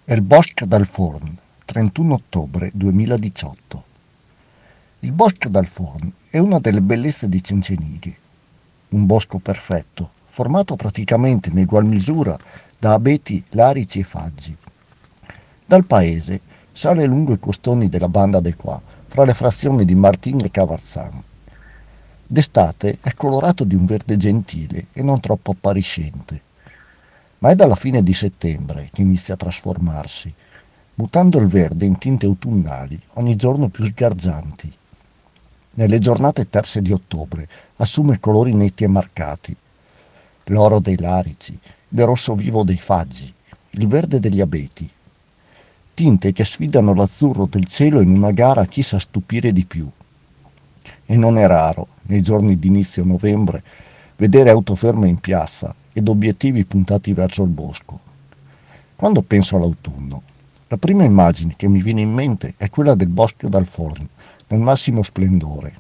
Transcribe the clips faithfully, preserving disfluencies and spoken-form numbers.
El Bosc del Forn, trentuno ottobre duemiladiciotto. Il Bosc del Forn è una delle bellezze di Cencenighe. Un bosco perfetto, formato praticamente in egual misura da abeti, larici e faggi. Dal paese sale lungo i costoni della Banda de Qua, fra le frazioni di Martin e Cavarzano. D'estate è colorato di un verde gentile e non troppo appariscente, ma è dalla fine di settembre che inizia a trasformarsi, mutando il verde in tinte autunnali ogni giorno più sgargianti. Nelle giornate terse di ottobre assume colori netti e marcati: l'oro dei larici, il rosso vivo dei faggi, il verde degli abeti. Tinte che sfidano l'azzurro del cielo in una gara a chi sa stupire di più. E non è raro, nei giorni di inizio novembre, vedere auto ferme in piazza ed obiettivi puntati verso il bosco. Quando penso all'autunno, la prima immagine che mi viene in mente è quella del Bosco del Forn, nel massimo splendore.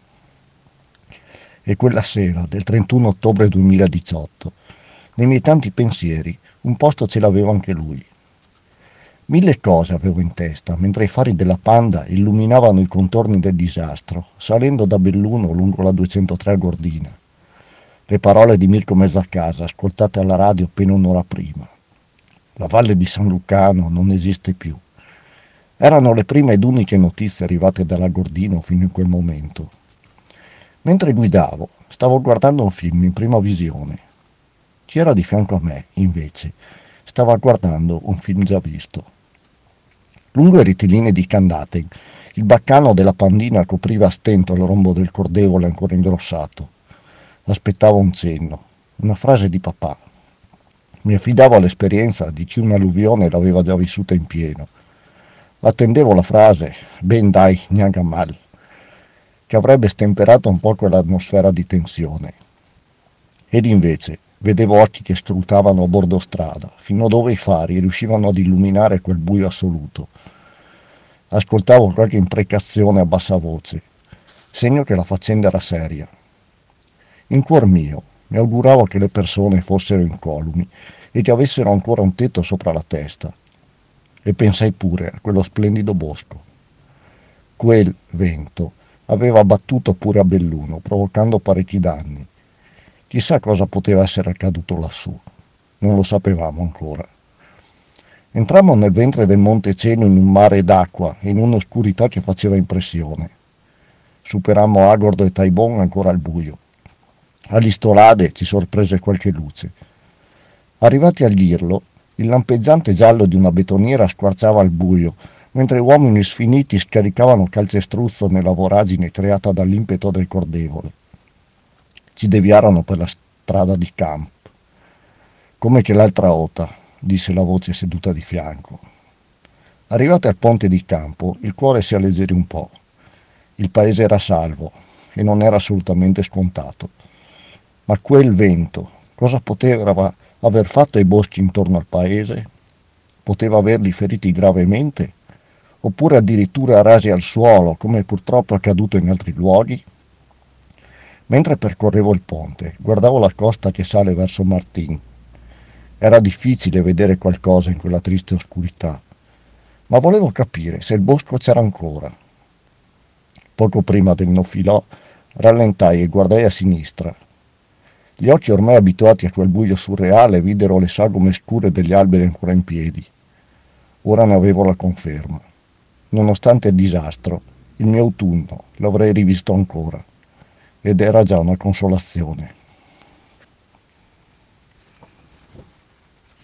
E quella sera del trentuno ottobre duemiladiciotto, nei miei tanti pensieri, un posto ce l'aveva anche lui. Mille cose avevo in testa, mentre i fari della Panda illuminavano i contorni del disastro, salendo da Belluno lungo la duecentotre a Gordina. Le parole di Mirko Mezzacasa, ascoltate alla radio appena un'ora prima. La valle di San Lucano non esiste più. Erano le prime ed uniche notizie arrivate dalla Gordino fino in quel momento. Mentre guidavo, stavo guardando un film in prima visione. Chi era di fianco a me, invece, stava guardando un film già visto. Lungo i rettilinei di Candate, il baccano della Pandina copriva a stento il rombo del cordevole ancora ingrossato. Aspettavo un cenno, una frase di papà. Mi affidavo all'esperienza di chi un'alluvione l'aveva già vissuta in pieno. Attendevo la frase «Ben dai, niaga mal», che avrebbe stemperato un po' quell'atmosfera di tensione. Ed invece vedevo occhi che scrutavano a bordo strada, fino dove i fari riuscivano ad illuminare quel buio assoluto. Ascoltavo qualche imprecazione a bassa voce, segno che la faccenda era seria. In cuor mio mi auguravo che le persone fossero incolumi e che avessero ancora un tetto sopra la testa. E pensai pure a quello splendido bosco. Quel vento aveva battuto pure a Belluno, provocando parecchi danni. Chissà cosa poteva essere accaduto lassù. Non lo sapevamo ancora. Entrammo nel ventre del Monte Ceno in un mare d'acqua e in un'oscurità che faceva impressione. Superammo Agordo e Taibon ancora al buio. All'Istolade ci sorprese qualche luce. Arrivati all'Irlo, il lampeggiante giallo di una betoniera squarciava il buio, mentre uomini sfiniti scaricavano calcestruzzo nella voragine creata dall'impeto del cordevole. Ci deviarono per la strada di Camp. Come che l'altra ota, disse la voce seduta di fianco. Arrivati al ponte di Campo, il cuore si alleggerì un po'. Il paese era salvo e non era assolutamente scontato. Ma quel vento, cosa poteva aver fatto ai boschi intorno al paese? Poteva averli feriti gravemente? Oppure addirittura rasi al suolo, come purtroppo è accaduto in altri luoghi? Mentre percorrevo il ponte, guardavo la costa che sale verso Martin. Era difficile vedere qualcosa in quella triste oscurità, ma volevo capire se il bosco c'era ancora. Poco prima del nofilò rallentai e guardai a sinistra. Gli occhi ormai abituati a quel buio surreale videro le sagome scure degli alberi ancora in piedi. Ora ne avevo la conferma. Nonostante il disastro, il mio autunno l'avrei rivisto ancora, ed era già una consolazione.